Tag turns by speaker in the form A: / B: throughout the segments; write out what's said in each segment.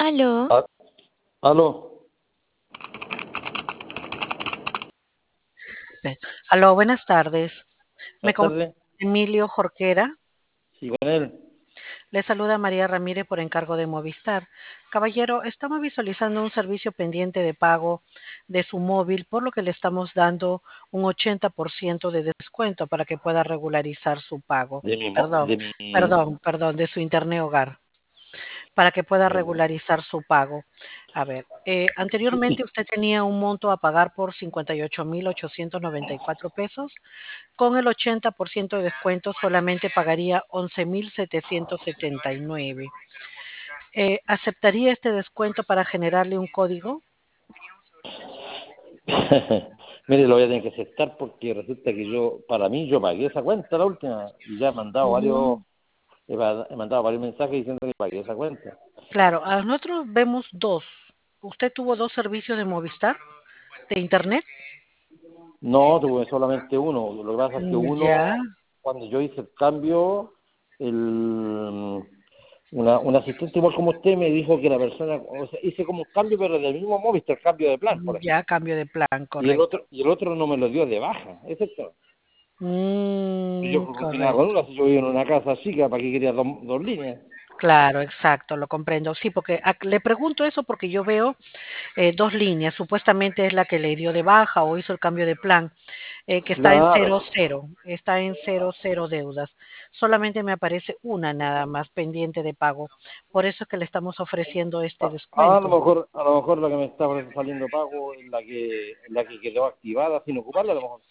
A: Aló,
B: Ah, aló,
C: Bien. Aló, buenas tardes. Me
B: buenas
C: comunico
B: tardes.
C: con Emilio Jorquera.
B: Sí, con él.
C: Le saluda María Ramírez por encargo de Movistar. Caballero, estamos visualizando un servicio pendiente de pago de su móvil, por lo que le estamos dando un 80% de descuento para que pueda regularizar su pago.
B: De mi, mo-
C: Perdón,
B: de mi,
C: perdón, de su internet hogar, para que pueda
B: eh,
C: regularizar su pago. A ver, anteriormente usted tenía un monto a pagar por 58.894 pesos. Con el 80% de descuento solamente pagaría 11.779. ¿Aceptaría este descuento para generarle un código?
B: Mire, lo voy a tener que aceptar porque resulta que para mí, yo pagué esa cuenta la última y ya
C: Ujú.
B: he mandado varios mensajes diciendo que pagué esa cuenta.
C: Claro, a nosotros vemos dos. ¿Usted tuvo dos servicios de Movistar, de Internet?
B: No, tuve solamente uno. Lo que pasa es que
C: Ya,
B: cuando yo hice el cambio, el, un asistente igual como usted me dijo que la persona, o sea, hice como un cambio, pero del mismo Movistar, cambio de plan, por
C: ya
B: ejemplo.
C: cambio de plan,
B: Y el
C: correcto.
B: otro, y el otro no me lo dio de baja, ¿es cierto? Y yo funcionaba con
C: Correcto.
B: una, si yo vivo en una casa chica, ¿para qué quería dos líneas?
C: Claro, exacto, lo comprendo. Sí, porque le pregunto eso porque yo veo dos líneas. Supuestamente es la que le dio de baja o hizo el cambio de plan. Que está en
B: Claro.
C: cero cero, está en cero cero deudas. Solamente me aparece una nada más pendiente de pago. Por eso es que le estamos ofreciendo este descuento.
B: A lo mejor la que me está saliendo pago es la que quedó activada sin ocuparla, a lo mejor.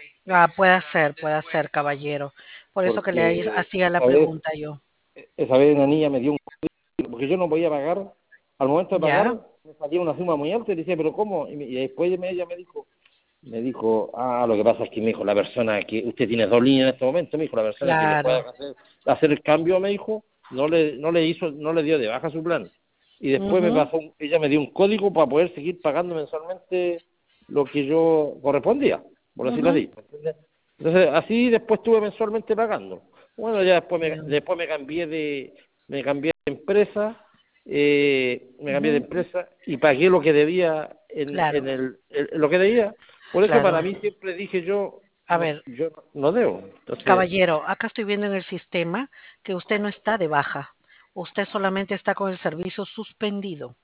C: Puede ser, caballero. Por eso que
B: Porque
C: hacía la pregunta yo.
B: esa vez una niña me dio un código, porque yo no podía pagar, al momento de pagar
C: Ya,
B: me salía una suma muy alta y decía, pero ¿cómo? Y después ella me dijo, lo que pasa es que me dijo, la persona que, usted tiene dos líneas en este momento, me dijo, la persona que le pueda
C: claro.
B: hacer el cambio, me dijo, no le dio de baja su plan. Y después
C: Ujú,
B: ella me dio un código para poder seguir pagando mensualmente lo que yo correspondía, por decirlo
C: ujú.
B: así. ¿Me entiendes? Entonces, así después estuve mensualmente pagando. Bueno, ya
C: Ya,
B: después me cambié de empresa, me cambié de
C: ujú.
B: empresa y pagué lo que debía
C: Claro,
B: lo que debía. Por eso
C: claro.
B: para mí siempre dije
C: A ver,
B: yo no debo. Entonces,
C: caballero, acá estoy viendo en el sistema que usted no está de baja. Usted solamente está con el servicio suspendido.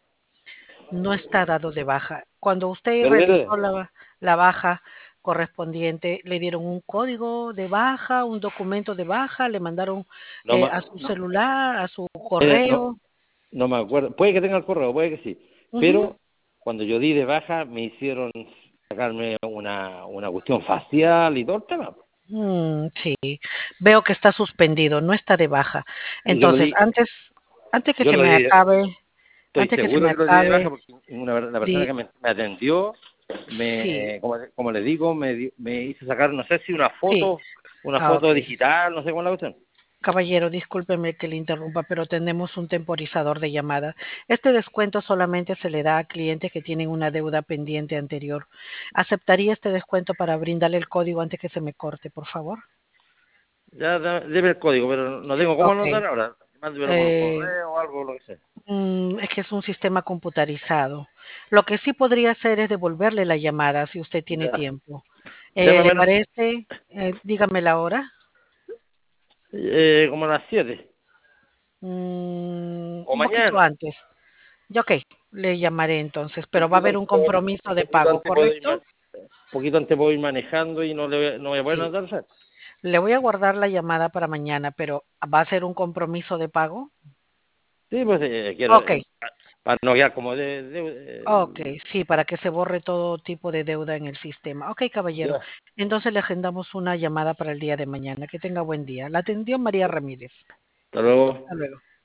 C: No está dado de baja. Cuando usted
B: pero
C: realizó
B: mire,
C: la baja correspondiente, le dieron un código de baja, un documento de baja, le mandaron
B: no,
C: a su
B: no,
C: celular, a su
B: mire, no,
C: correo.
B: no me acuerdo. Puede que tenga el correo, puede que sí.
C: Ujú.
B: Pero cuando yo di de baja me hicieron sacarme una cuestión facial y todo el tema.
C: Sí, veo que está suspendido, no está de baja.
B: Y yo lo
C: Entonces,
B: di,
C: antes que
B: yo
C: se
B: lo
C: me
B: di,
C: acabe,
B: estoy
C: antes que se me
B: seguro que lo di de baja
C: acabe,
B: porque la persona
C: di,
B: que me atendió,
C: sí,
B: como le digo, me hizo sacar, no sé si
C: sí,
B: una
C: ok.
B: foto digital, no sé cuál es la cuestión.
C: Caballero, discúlpeme que le interrumpa, pero tenemos un temporizador de llamada. Este descuento solamente se le da a clientes que tienen una deuda pendiente anterior. ¿Aceptaría este descuento para brindarle el código antes que se me corte, por favor?
B: Ya, debe el código, pero no tengo cómo
C: Ok.
B: anotar ahora. Mándemelo por
C: Eh,
B: correo o algo, lo que sea.
C: es que es un sistema computarizado. Lo que sí podría hacer es devolverle la llamada si usted tiene
B: Ya.
C: tiempo. ¿Le
B: Llámame
C: parece? Dígame la hora.
B: como a las 7. O
C: Un poquito
B: mañana.
C: antes. Ya, ok, le llamaré entonces, pero va a
B: Poquito
C: haber un
B: antes,
C: compromiso de
B: poquito
C: pago,
B: antes puedo ir
C: ¿correcto?
B: poquito antes puedo ir manejando y no voy a poder
C: Sí.
B: anotar.
C: Le voy a guardar la llamada para mañana, pero ¿va a ser un compromiso de pago?
B: Sí, pues quiero,
C: Ok,
B: para no quedar como
C: ok, sí, para que se borre todo tipo de deuda en el sistema. Ok, caballero.
B: ya.
C: Entonces le agendamos una llamada para el día de mañana. Que tenga buen día. La atendió María Ramírez.
B: Hasta luego.
C: Hasta luego.